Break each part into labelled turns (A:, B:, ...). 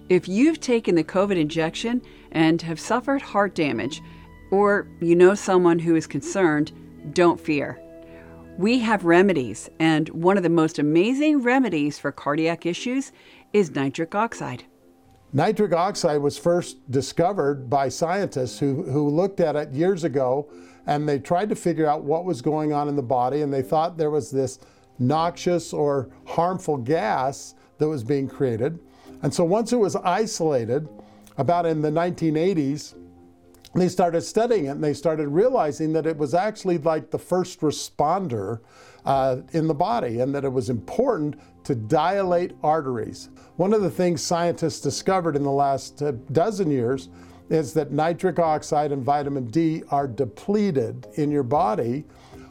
A: If you've taken the COVID injection and have suffered heart damage, or you know someone who is concerned, don't fear. We have remedies, and one of the most amazing remedies for cardiac issues is nitric oxide.
B: Nitric oxide was first discovered by scientists who looked at it years ago, and they tried to figure out what was going on in the body, and they thought there was this noxious or harmful gas that was being created. And so once it was isolated, about in the 1980s, they started studying it, and they started realizing that it was actually like the first responder in the body, and that it was important to dilate arteries. One of the things scientists discovered in the last dozen years is that nitric oxide and vitamin D are depleted in your body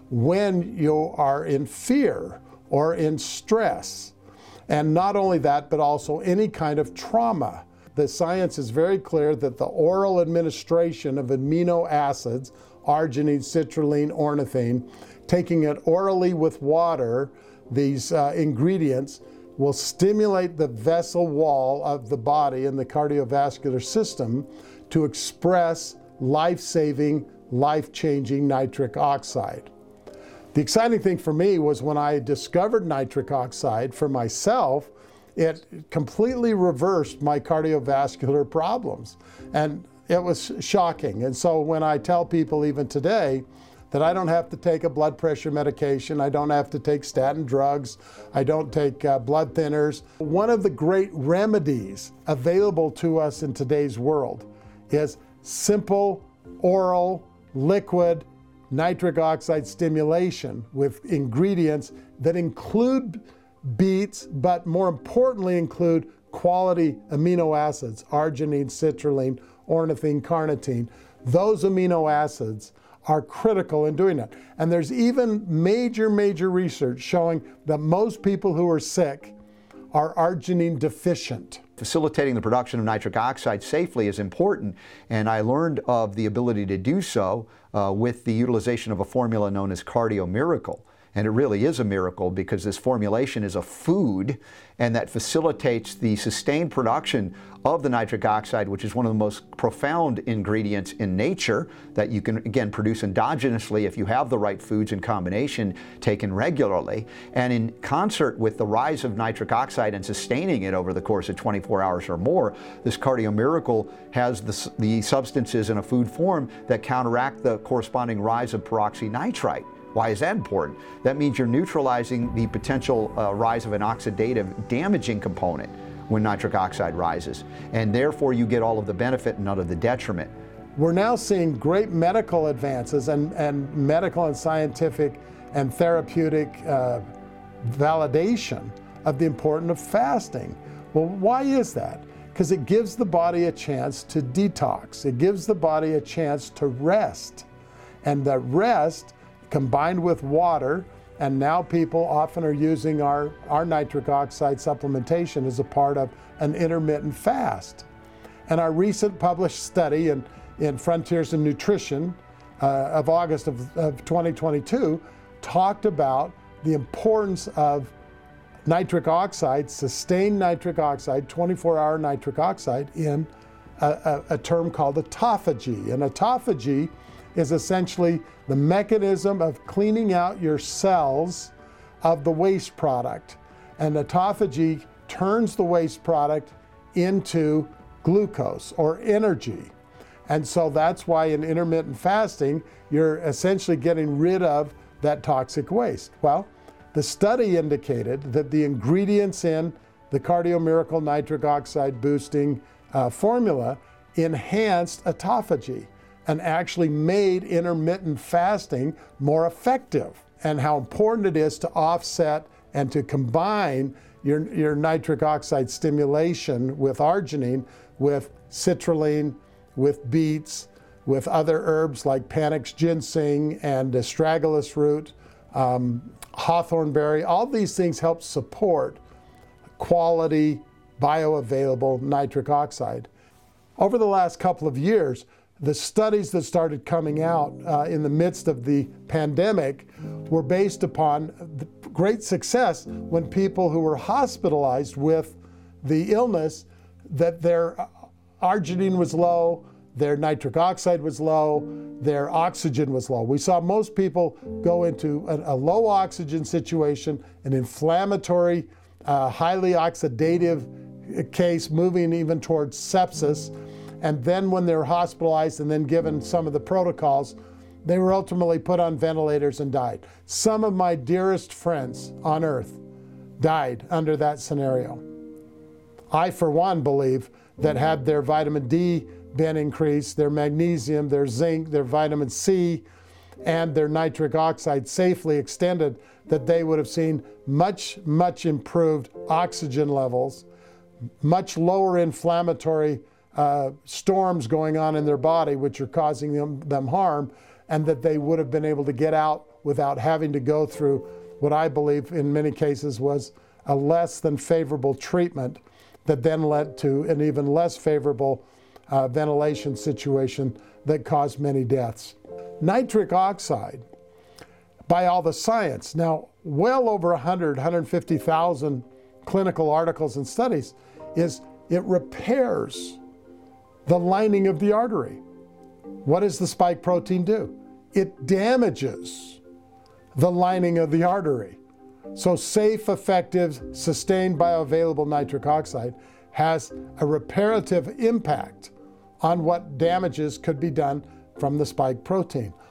B: when you are in fear or in stress. And not only that, but also any kind of trauma. The science is very clear that the oral administration of amino acids, arginine, citrulline, ornithine, taking it orally with water, these ingredients will stimulate the vessel wall of the body and the cardiovascular system to express life-saving, life-changing nitric oxide. The exciting thing for me was when I discovered nitric oxide for myself, it completely reversed my cardiovascular problems. And it was shocking. And so when I tell people even today that I don't have to take a blood pressure medication, I don't have to take statin drugs, I don't take blood thinners, one of the great remedies available to us in today's world is simple, oral, liquid nitric oxide stimulation with ingredients that include beets, but more importantly include quality amino acids, arginine, citrulline, ornithine, carnitine. Those amino acids are critical in doing that. And there's even major research showing that most people who are sick are arginine deficient.
C: Facilitating the production of nitric oxide safely is important, and I learned of the ability to do so with the utilization of a formula known as Cardio Miracle. And it really is a miracle because this formulation is a food, and that facilitates the sustained production of the nitric oxide, which is one of the most profound ingredients in nature that you can, again, produce endogenously if you have the right foods in combination taken regularly. And in concert with the rise of nitric oxide and sustaining it over the course of 24 hours or more, this Cardio Miracle has the substances in a food form that counteract the corresponding rise of peroxynitrite. Why is that important? That means you're neutralizing the potential rise of an oxidative damaging component when nitric oxide rises, and therefore you get all of the benefit and none of the detriment.
B: We're now seeing great medical advances and medical and scientific and therapeutic validation of the importance of fasting. Well, why is that? Because it gives the body a chance to detox. It gives the body a chance to rest. And that rest combined with water, and now people often are using our nitric oxide supplementation as a part of an intermittent fast. And our recent published study in Frontiers in Nutrition of August of 2022 talked about the importance of nitric oxide, sustained nitric oxide, 24-hour nitric oxide in a term called autophagy. And autophagy is essentially the mechanism of cleaning out your cells of the waste product. And autophagy turns the waste product into glucose or energy. And so that's why in intermittent fasting, you're essentially getting rid of that toxic waste. Well, the study indicated that the ingredients in the Cardio Miracle nitric oxide boosting formula enhanced autophagy and actually made intermittent fasting more effective, and how important it is to offset and to combine your nitric oxide stimulation with arginine, with citrulline, with beets, with other herbs like Panax ginseng and astragalus root, hawthorn berry. All these things help support quality, bioavailable nitric oxide. Over the last couple of years, the studies that started coming out in the midst of the pandemic were based upon the great success when people who were hospitalized with the illness that their arginine was low, their nitric oxide was low, their oxygen was low. We saw most people go into a low oxygen situation, an inflammatory, highly oxidative case, moving even towards sepsis. And then when they were hospitalized and then given some of the protocols, they were ultimately put on ventilators and died. Some of my dearest friends on earth died under that scenario. I, for one, believe that had their vitamin D been increased, their magnesium, their zinc, their vitamin C, and their nitric oxide safely extended, that they would have seen much, much improved oxygen levels, much lower inflammatory storms going on in their body, which are causing them harm, and that they would have been able to get out without having to go through what I believe in many cases was a less than favorable treatment that then led to an even less favorable ventilation situation that caused many deaths. Nitric oxide, by all the science, now well over 150,000 clinical articles and studies, is it repairs the lining of the artery. What does the spike protein do? It damages the lining of the artery. So safe, effective, sustained bioavailable nitric oxide has a reparative impact on what damages could be done from the spike protein.